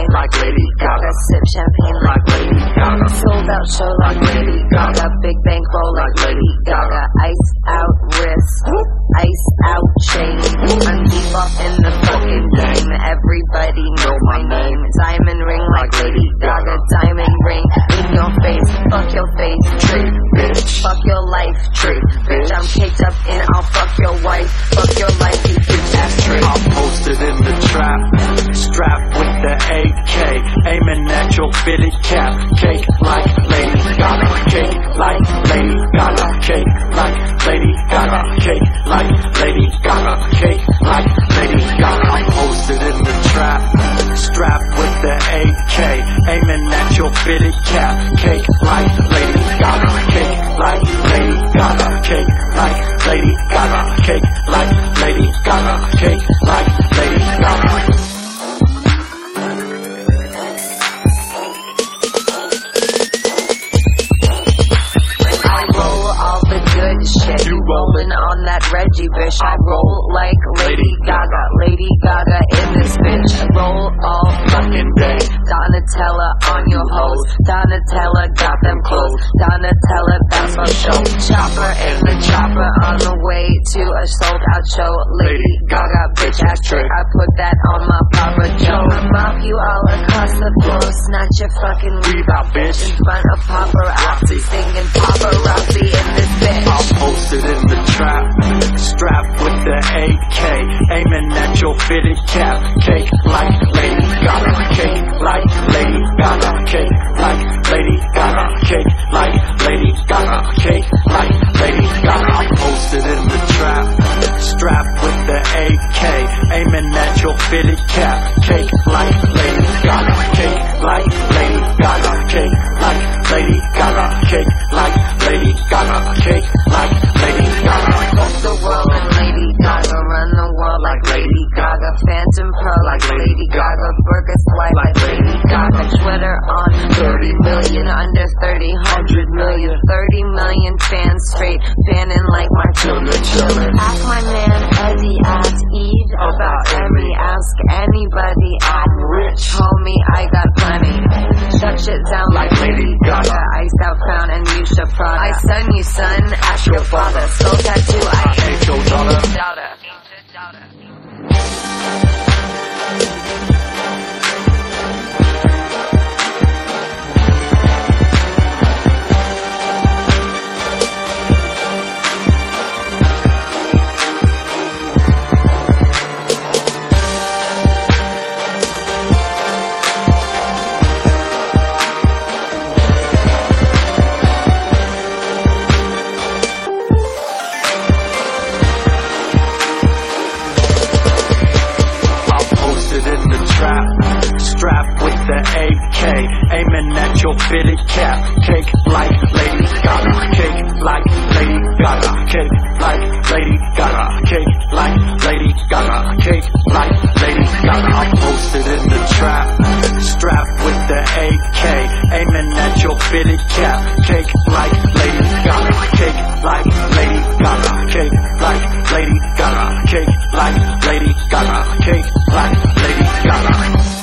wine like Lady Gaga, sip champagne like Lady Gaga, sold out show like Lady Gaga, big bankroll like Lady Gaga, ice out wrist, ice out chain, I'm deep off in the fucking game, everybody know my name, diamond ring like Lady Gaga, diamond ring in your face, fuck your face, trick, bitch, fuck your life, trick, bitch, I'm caked up and I'll fuck your wife, fuck your life, you bitch ass trick. I'm posted in the trap, strapped with the AK, aiming at your fitted cap, cake like Lady Gaga, cake like Lady Gaga, cake like Lady Gaga, cake like Lady Gaga, cake like Lady Gaga. I'm posted in the trap, strapped with the AK, aiming at your fitted cap, cake like Lady Gaga, cake like Lady Gaga, cake like Lady Gaga, cake like Lady Gaga, cake like Lady Gaga. Shit. You rollin' on that Reggie bitch. I roll like Lady Gaga, Lady Gaga in this bitch. Roll all fucking day. Donatella on your hoes. Donatella got them clothes. Donatella, that's my show. Chopper in the chopper on the way to a sold out show. Lady Gaga, bitch ass trick. I put that on my Papa Joe. I mop you all across the floor. Snatch your fucking weave out, bitch. In front of paparazzi, singing paparazzi in this bitch. I'm posted in the trap, strapped with the AK, aiming at your fitted cap, cake like Lady Gaga, cake like Lady Gaga, cake like Lady Gaga, cake like Lady Gaga, cake like Lady Gaga. I'm posted in the trap, strapped with the AK, aiming at your fitted cap, cake like Lady Gaga, cake like Lady Gaga, cake like Lady Gaga, cake like Lady Gaga, cake like Lady Gaga. Fuck the world and Lady Gaga, run the world like Lady Gaga, Phantom Pearl like Lady Gaga, Burgess White like Lady Gaga, Twitter on 30 million, under 30, 100 million, 30 million fans straight, fanning like my children. Ask my man Eddie, ask Eve about Emmy, ask anybody, I'm rich, homie, I got plenty. Shut shit down like Lady Gaga, iced out crown and you should Prada. I son you son, ask your father, so tattoo, I ain't your daughter. Strapped with the AK, aiming at your fitted cap, cake like Lady Gaga, cake like Lady Gaga, cake like Lady Gaga, cake like Lady Gaga, cake like Lady Gaga. I'm posted in the trap, strapped with the AK, aiming at your fitted cap, cake like Lady Gaga, cake like Lady Gaga, cake like Lady Gaga, cake like Lady Gaga, cake like Lady Gaga.